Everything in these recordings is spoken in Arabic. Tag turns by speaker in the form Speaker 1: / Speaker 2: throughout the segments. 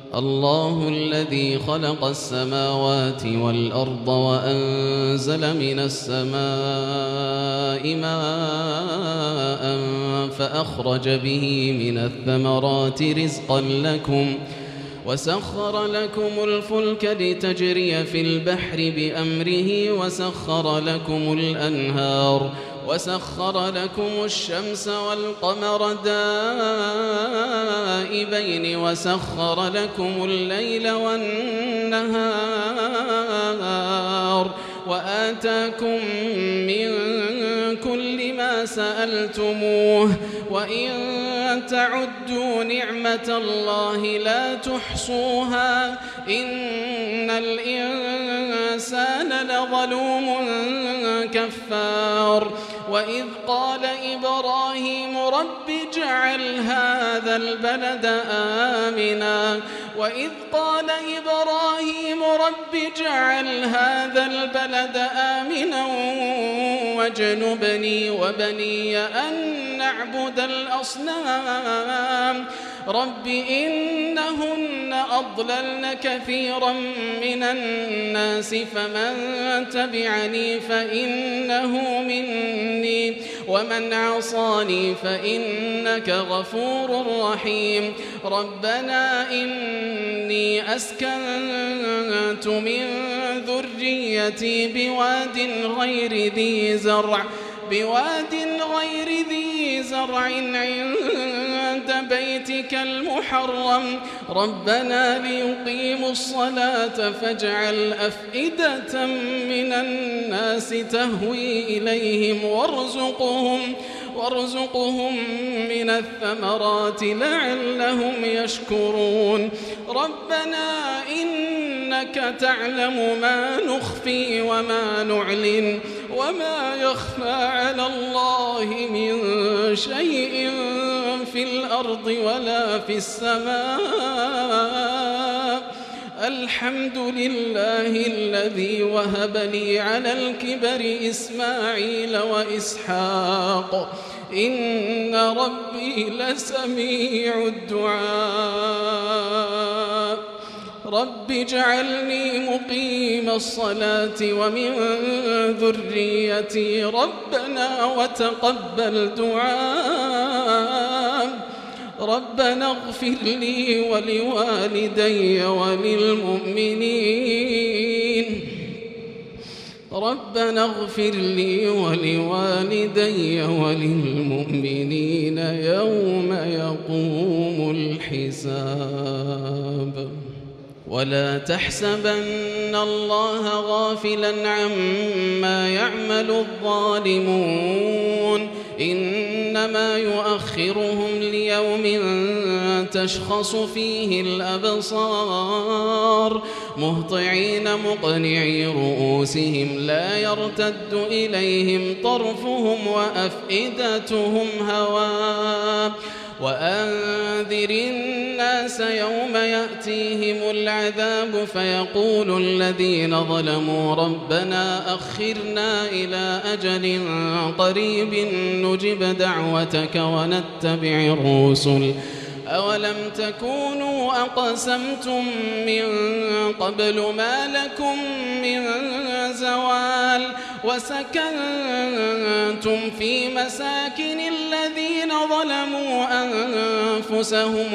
Speaker 1: الله الذي خلق السماوات والأرض وأنزل من السماء ماء فأخرج به من الثمرات رزقا لكم وسخر لكم الفلك لتجري في البحر بأمره وسخر لكم الأنهار وسخر لكم الشمس والقمر دائبين وسخر لكم الليل والنهار وآتاكم من كل ما سألتموه وإن تعدوا نعمة الله لا تحصوها إن الإنسان لظلوم كفار وإذ قال إبراهيم رب اجعل هذا البلد آمنا وإذ قال إبراهيم رب اجعل هذا البلد آمنا واجنبني وبني أن نعبد الأصنام رب إنهن أضللن كثيرا من الناس فمن تبعني فإنه مني ومن عصاني فإنك غفور رحيم ربنا إني أسكنت من ذريتي بواد غير ذي زرع عند بيتك المحرم ربنا ليقيموا الصلاة فاجعل أفئدة من الناس تهوي إليهم وارزقهم من الثمرات لعلهم يشكرون ربنا إنك تعلم ما نخفي وما نعلن وما يخفى على الله من شيء في الأرض ولا في السماء الحمد لله الذي وهب لي على الكبر إسماعيل وإسحاق إن ربي لسميع الدعاء رب اجعلني مقيم الصلاة ومن ذريتي ربنا وتقبل دعاء ربنا اغفر لي ولوالدي وللمؤمنين ربنا اغفر لي ولوالدي وللمؤمنين يوم يقوم الحساب ولا تحسبن الله غافلا عما يعمل الظالمون إنما يؤخرهم ليوم تشخص فيه الأبصار مهطعين مقنعي رؤوسهم لا يرتد إليهم طرفهم وأفئدتهم هواء وأنذر الناس يوم يأتيهم العذاب فيقول الذين ظلموا ربنا أخرنا إلى أجل قريب نجب دعوتك ونتبع الرسل أولم تكونوا أقسمتم من قبل ما لكم من زوال وسكنتم في مساكن الذين ظلموا أنفسهم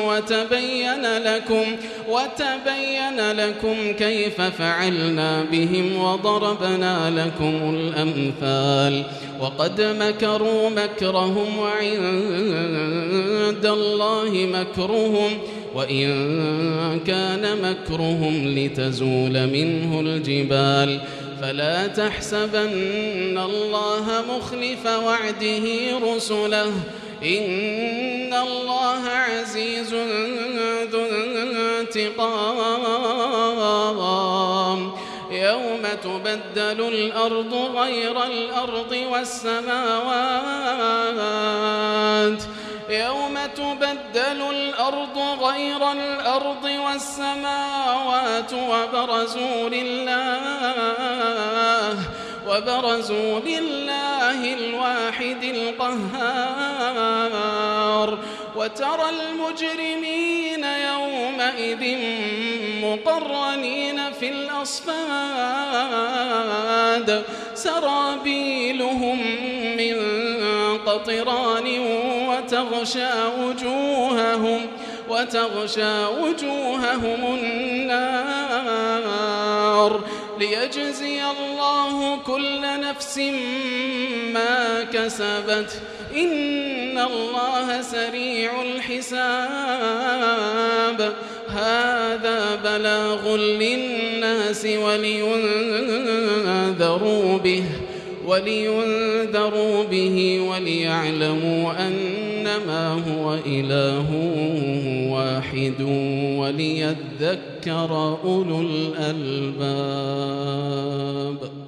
Speaker 1: وتبين لكم كيف فعلنا بهم وضربنا لكم الأمثال وقد مكروا مكرهم وعند الله مكرهم وإن كان مكرهم لتزول منه الجبال فلا تحسبن الله مخلف وعده رسله إن الله عزيز ذو انتقام يوم تبدل الأرض غير الأرض والسماوات وبرزوا لله الواحد القهار وترى المجرمين يومئذ مقرنين في الأصفاد سرابيلهم من قطران وتغشى وجوههم النار ليجزي الله كل نفس ما كسبت إن الله سريع الحساب هذا بلاغ للناس ولينذروا به وليعلموا أنما هو إله واحد وليذكر أولو الألباب.